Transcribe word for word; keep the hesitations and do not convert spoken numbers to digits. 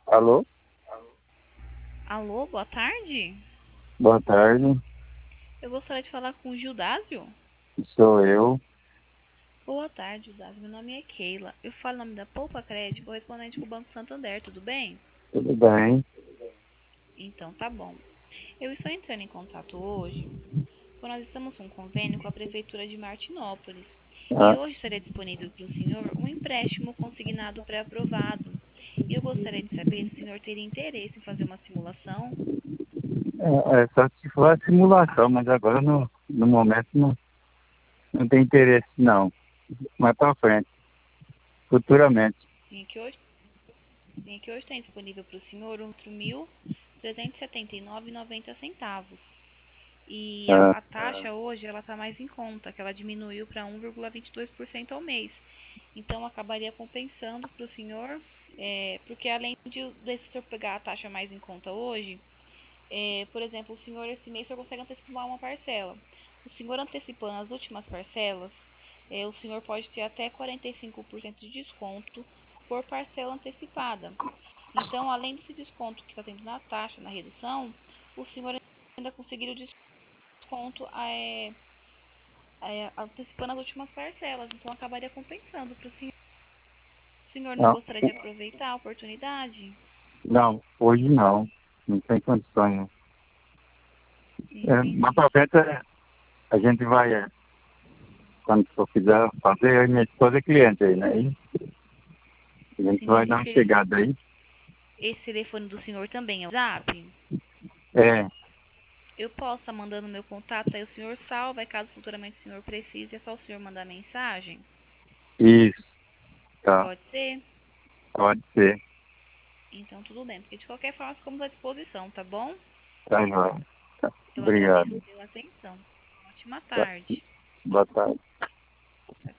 Alô? Alô, boa tarde. Boa tarde. Eu gostaria de falar com o Gildásio. Sou eu. Boa tarde, Gildásio. Meu nome é Keila. Eu falo em nome da Poupa Crédito, correspondente com o Banco Santander, tudo bem? Tudo bem? Então, tá bom. Eu estou entrando em contato hoje, porque nós estamos com um convênio com a Prefeitura de Martinópolis. E Ah, hoje estaria disponível para o senhor um empréstimo consignado pré-aprovado. E eu gostaria de saber se o senhor teria interesse em fazer uma simulação. é, é só se for a simulação, mas agora no, no momento não, não tem interesse não. Mais para frente, futuramente. Sim, que hoje, sim, que hoje tem disponível para o senhor um mil trezentos e setenta e nove e noventa centavos. E a, Ah, a taxa hoje ela está mais em conta, que ela diminuiu para um vírgula vinte e dois por cento ao mês. Então acabaria compensando para o senhor, é, porque além de desse senhor pegar a taxa mais em conta hoje, é, por exemplo, o senhor esse mês só consegue antecipar uma parcela. O senhor antecipando as últimas parcelas, é, o senhor pode ter até quarenta e cinco por cento de desconto por parcela antecipada. Então, além desse desconto que está tendo na taxa, na redução, o senhor ainda conseguiria o desconto é, é, antecipando as últimas parcelas. Então, acabaria compensando para o senhor. O senhor não não, gostaria de aproveitar a oportunidade? não, hoje não. Não tem condições. Não. É, mais Entendi. para frente é, a gente vai, é, quando for quiser fazer, eu e minha esposa é cliente aí, né? E a gente Sim, vai mas dar uma esse, chegada aí. esse telefone do senhor também é o Zap? É, Eu posso estar mandando meu contato, aí o senhor salva, e caso futuramente o senhor precise, é só o senhor mandar mensagem? isso, tá. Pode ser? Pode ser. Então, tudo bem, porque de qualquer forma ficamos à disposição, tá bom? Tá, joia. Tá. Eu agradeço Obrigado. pela atenção. Ótima Tá. tarde. Boa tarde. Tchau,